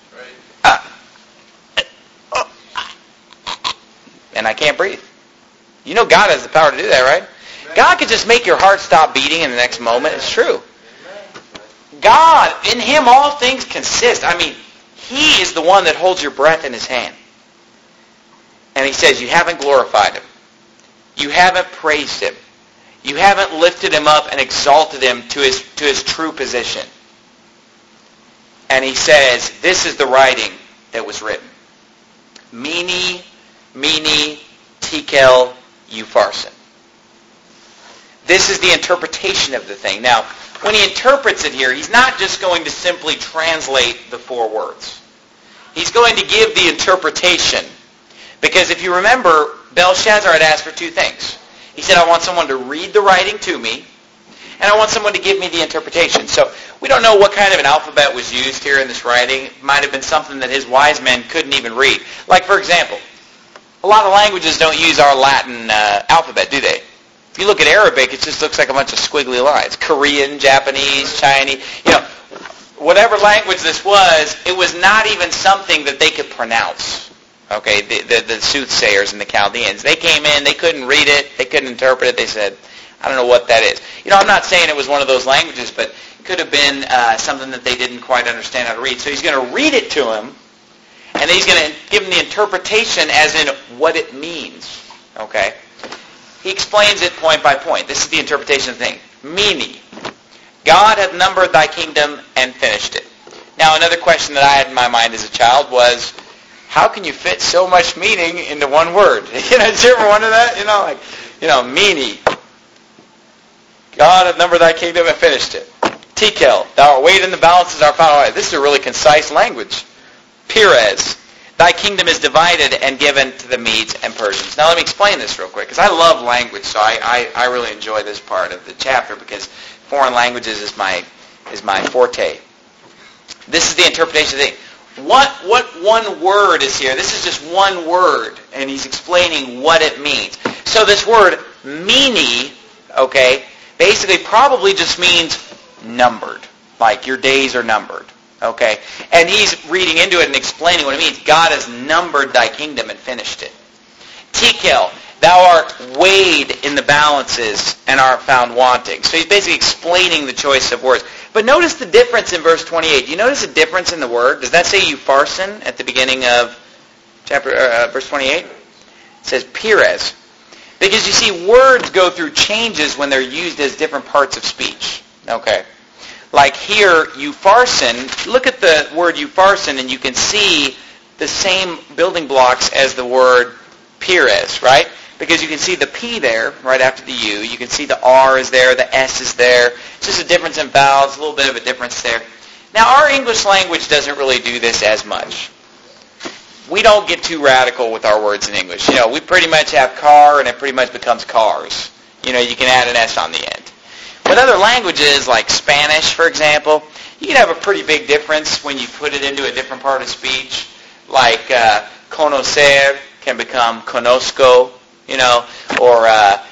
And I can't breathe. You know God has the power to do that, right? God could just make your heart stop beating in the next moment. It's true. God, in him all things consist. I mean, he is the one that holds your breath in his hand. And he says, you haven't glorified him. You haven't praised him. You haven't lifted him up and exalted him to his true position. And he says, this is the writing that was written. Mene, mene, tekel, upharsin. This is the interpretation of the thing. Now, when he interprets it here, he's not just going to simply translate the 4 words. He's going to give the interpretation. Because if you remember, Belshazzar had asked for 2 things. He said, I want someone to read the writing to me, and I want someone to give me the interpretation. So we don't know what kind of an alphabet was used here in this writing. It might have been something that his wise men couldn't even read. Like, for example, a lot of languages don't use our Latin alphabet, do they? If you look at Arabic, it just looks like a bunch of squiggly lines. Korean, Japanese, Chinese, whatever language this was, it was not even something that they could pronounce. Okay, the soothsayers and the Chaldeans. They came in, they couldn't read it, they couldn't interpret it, they said, I don't know what that is. I'm not saying it was one of those languages, but it could have been something that they didn't quite understand how to read. So he's going to read it to him, and then he's going to give him the interpretation as in what it means. Okay? He explains it point by point. This is the interpretation of the thing. Meaning, God hath numbered thy kingdom and finished it. Now, another question that I had in my mind as a child was, how can you fit so much meaning into one word? Did you ever wonder that? Meaning. God hath numbered thy kingdom and finished it. Tekel, thou art weighed in the balances, are found. This is a really concise language. Peres, thy kingdom is divided and given to the Medes and Persians. Now let me explain this real quick, because I love language, so I really enjoy this part of the chapter, because foreign languages is my forte. This is the interpretation of the thing. What one word is here? This is just one word, and he's explaining what it means. So this word, mene, okay, basically probably just means numbered, like your days are numbered, okay? And he's reading into it and explaining what it means. God has numbered thy kingdom and finished it. Tekel, thou art weighed in the balances and art found wanting. So he's basically explaining the choice of words. But notice the difference in verse 28. Do you notice a difference in the word? Does that say upharsin at the beginning of verse 28? It says Peres. Because you see, words go through changes when they're used as different parts of speech. Okay. Like here, upharsin, look at the word upharsin and you can see the same building blocks as the word Peres, right? Because you can see the P there, right after the U. You can see the R is there, the S is there. It's just a difference in vowels, a little bit of a difference there. Now, our English language doesn't really do this as much. We don't get too radical with our words in English. We pretty much have car, and it pretty much becomes cars. You can add an S on the end. With other languages, like Spanish, for example, you can have a pretty big difference when you put it into a different part of speech. Like conocer can become conozco, or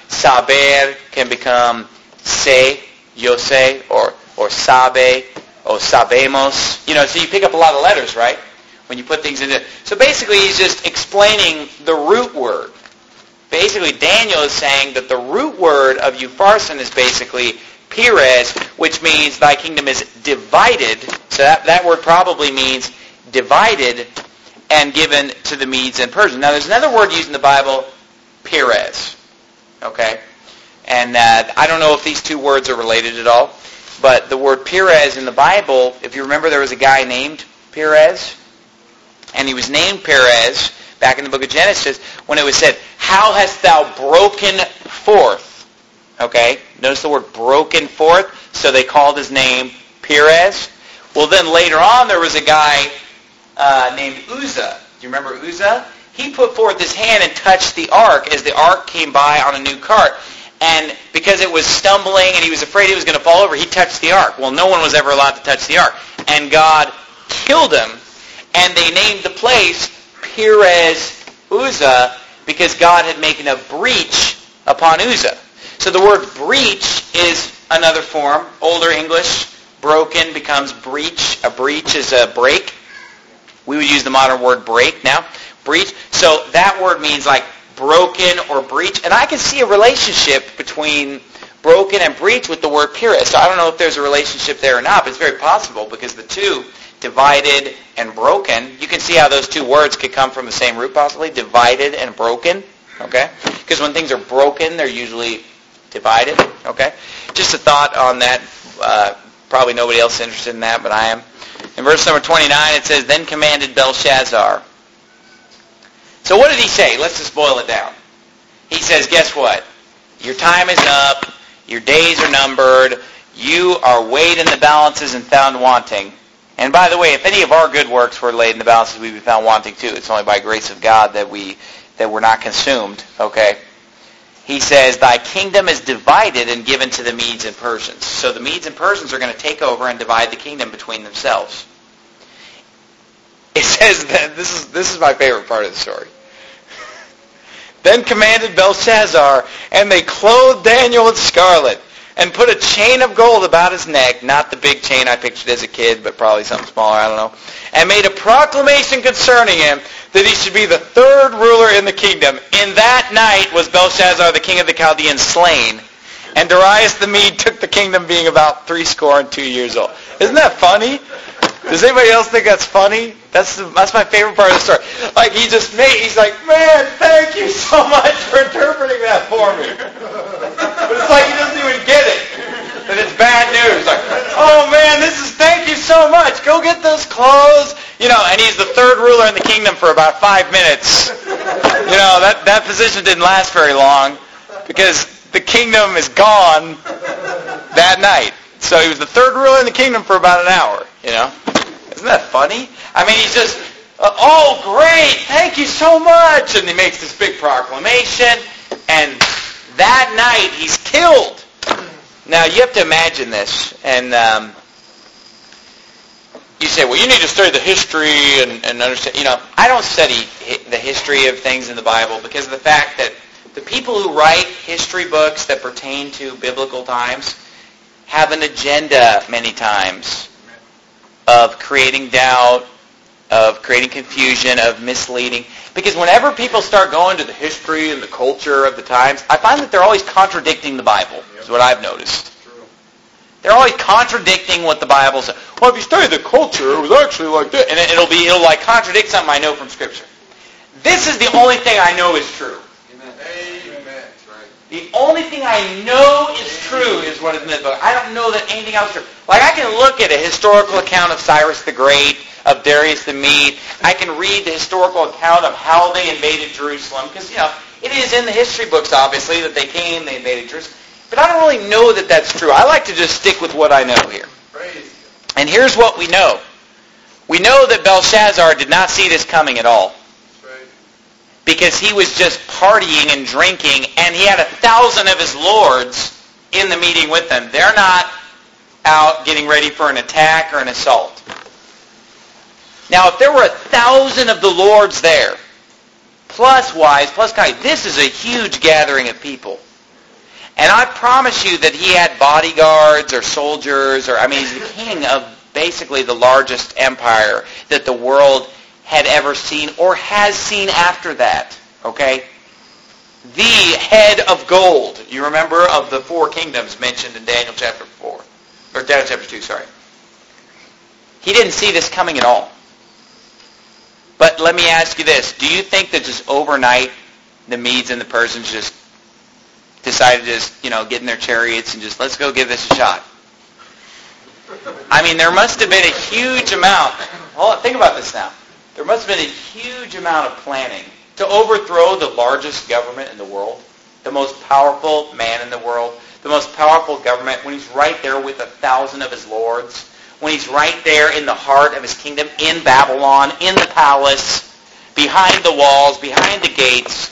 saber can become sé, yo sé, or sabe, o sabemos. So you pick up a lot of letters, right? When you put things into it. So basically he's just explaining the root word. Basically Daniel is saying that the root word of upharsin is basically Peres, which means thy kingdom is divided. So that word probably means divided and given to the Medes and Persians. Now there's another word used in the Bible, Peres. Okay? And I don't know if these two words are related at all, but the word Peres in the Bible, if you remember, there was a guy named Peres, and he was named Peres back in the book of Genesis when it was said, how hast thou broken forth? Okay? Notice the word broken forth, so they called his name Peres. Well, then later on there was a guy named Uzzah. Do you remember Uzzah? He put forth his hand and touched the ark as the ark came by on a new cart. And because it was stumbling and he was afraid it was going to fall over, he touched the ark. Well, no one was ever allowed to touch the ark. And God killed him, and they named the place Perez Uzzah because God had made a breach upon Uzzah. So the word breach is another form. Older English, broken becomes breach. A breach is a break. We would use the modern word break now. Breach. So that word means like broken or breach. And I can see a relationship between broken and breach with the word Peres. So I don't know if there's a relationship there or not, but it's very possible because the two, divided and broken, you can see how those two words could come from the same root possibly, divided and broken. Okay? Because when things are broken, they're usually divided. Okay? Just a thought on that. Probably nobody else is interested in that, but I am. In verse number 29, it says, Then commanded Belshazzar. So what did he say? Let's just boil it down. He says, guess what? Your time is up. Your days are numbered. You are weighed in the balances and found wanting. And by the way, if any of our good works were laid in the balances, we'd be found wanting too. It's only by grace of God that we're not consumed. Okay? He says, Thy kingdom is divided and given to the Medes and Persians. So the Medes and Persians are going to take over and divide the kingdom between themselves. It says that, this is my favorite part of the story. Then commanded Belshazzar, and they clothed Daniel with scarlet, and put a chain of gold about his neck, not the big chain I pictured as a kid, but probably something smaller, I don't know, and made a proclamation concerning him that he should be the third ruler in the kingdom. In that night was Belshazzar, the king of the Chaldeans, slain, and Darius the Mede took the kingdom, being about 62 years old. Isn't that funny? Does anybody else think that's funny? That's my favorite part of the story. Like, he's like, man, thank you so much for interpreting that for me. But it's like he doesn't even get it. That it's bad news. Like, oh man, thank you so much. Go get those clothes. And he's the third ruler in the kingdom for about 5 minutes. That position didn't last very long because the kingdom is gone that night. So he was the third ruler in the kingdom for about an hour, Isn't that funny? I mean, he's just, oh, great, thank you so much. And he makes this big proclamation. And that night, he's killed. Now, you have to imagine this. And you say, well, you need to study the history and understand. I don't study the history of things in the Bible because of the fact that the people who write history books that pertain to biblical times have an agenda many times of creating doubt, of creating confusion, of misleading. Because whenever people start going to the history and the culture of the times, I find that they're always contradicting the Bible, is what I've noticed. They're always contradicting what the Bible says. Well, if you study the culture, it was actually like this. And it'll like contradict something I know from Scripture. This is the only thing I know is true. The only thing I know is true is what is in this book. I don't know that anything else is true. Like, I can look at a historical account of Cyrus the Great, of Darius the Mede. I can read the historical account of how they invaded Jerusalem. Because, it is in the history books, obviously, that they came, they invaded Jerusalem. But I don't really know that that's true. I like to just stick with what I know here. And here's what we know. We know that Belshazzar did not see this coming at all. Because he was just partying and drinking, and he had 1,000 of his lords in the meeting with them. They're not out getting ready for an attack or an assault. Now, if there were 1,000 of the lords there, plus wives, plus guys, this is a huge gathering of people. And I promise you that he had bodyguards or soldiers, he's the king of basically the largest empire that the world had ever seen or has seen after that, okay? The head of gold, you remember, of the 4 kingdoms mentioned in Daniel chapter 4, or Daniel chapter 2, sorry. He didn't see this coming at all. But let me ask you this. Do you think that just overnight the Medes and the Persians just decided to just, get in their chariots and just, let's go give this a shot? I mean, there must have been a huge amount. Well, think about this now. There must have been a huge amount of planning to overthrow the largest government in the world, the most powerful man in the world, the most powerful government, when he's right there with 1,000 of his lords, when he's right there in the heart of his kingdom, in Babylon, in the palace, behind the walls, behind the gates.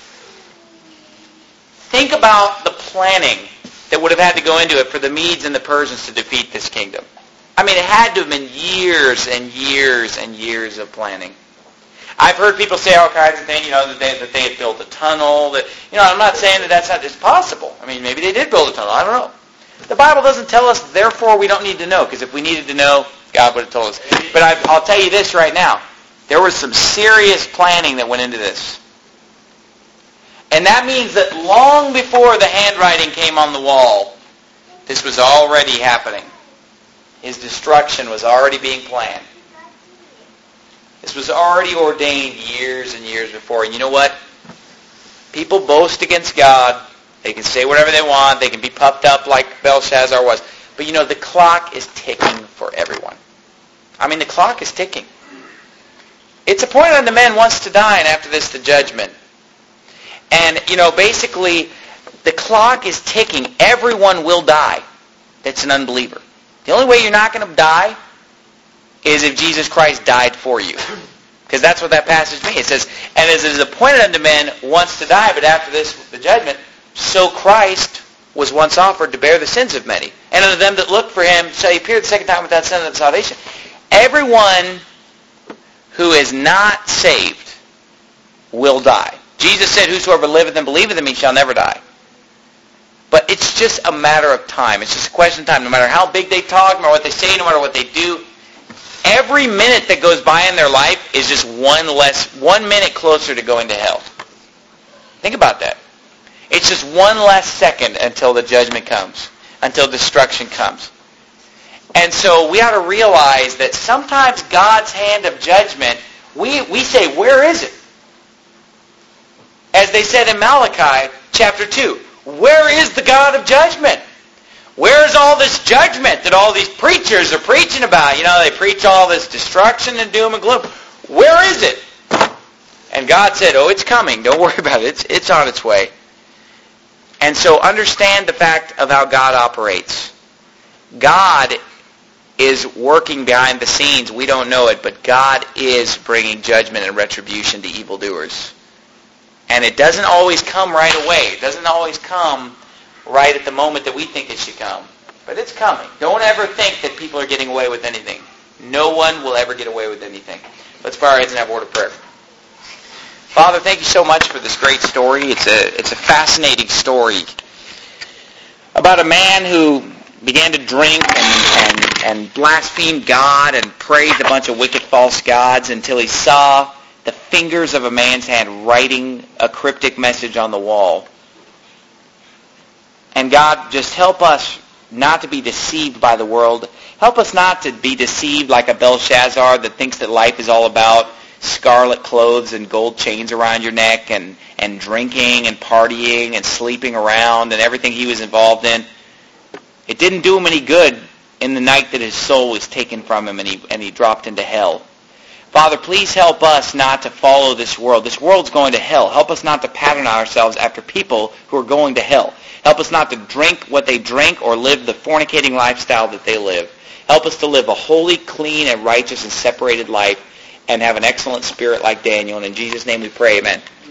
Think about the planning that would have had to go into it for the Medes and the Persians to defeat this kingdom. I mean, it had to have been years and years and years of planning. I've heard people say all kinds of things, that they had built a tunnel. That, I'm not saying that that's not just possible. I mean, maybe they did build a tunnel. I don't know. The Bible doesn't tell us, therefore we don't need to know. Because if we needed to know, God would have told us. But I'll tell you this right now. There was some serious planning that went into this. And that means that long before the handwriting came on the wall, this was already happening. His destruction was already being planned. This was already ordained years and years before. And you know what? People boast against God. They can say whatever they want. They can be puffed up like Belshazzar was. But the clock is ticking for everyone. I mean, the clock is ticking. It's appointed unto men once to die, and after this the judgment. And, basically, the clock is ticking. Everyone will die that's an unbeliever. The only way you're not going to die is if Jesus Christ died for you. Because that's what that passage means. It says, and as it is appointed unto men once to die, but after this the judgment, so Christ was once offered to bear the sins of many. And unto them that look for him shall he appear the second time without sin and salvation. Everyone who is not saved will die. Jesus said, whosoever liveth and believeth in me shall never die. But it's just a matter of time. It's just a question of time. No matter how big they talk, no matter what they say, no matter what they do, every minute that goes by in their life is just 1 minute closer to going to hell. Think about that. It's just one less second until the judgment comes, until destruction comes. And so we ought to realize that sometimes God's hand of judgment, we say, where is it? As they said in Malachi chapter 2, where is the God of judgment? Where is all this judgment that all these preachers are preaching about? You know, they preach all this destruction and doom and gloom. Where is it? And God said, oh, it's coming. Don't worry about it. It's on its way. And so understand the fact of how God operates. God is working behind the scenes. We don't know it, but God is bringing judgment and retribution to evildoers. And it doesn't always come right away. It doesn't always come right at the moment that we think it should come. But it's coming. Don't ever think that people are getting away with anything. No one will ever get away with anything. Let's bow our heads and have a word of prayer. Father, thank you so much for this great story. It's a fascinating story about a man who began to drink and blaspheme God and praised a bunch of wicked false gods until he saw the fingers of a man's hand writing a cryptic message on the wall. And God, just help us not to be deceived by the world. Help us not to be deceived like a Belshazzar that thinks that life is all about scarlet clothes and gold chains around your neck and drinking and partying and sleeping around and everything he was involved in. It didn't do him any good in the night that his soul was taken from him and he dropped into hell. Father, please help us not to follow this world. This world's going to hell. Help us not to pattern ourselves after people who are going to hell. Help us not to drink what they drink or live the fornicating lifestyle that they live. Help us to live a holy, clean, and righteous and separated life and have an excellent spirit like Daniel. And in Jesus' name we pray, amen.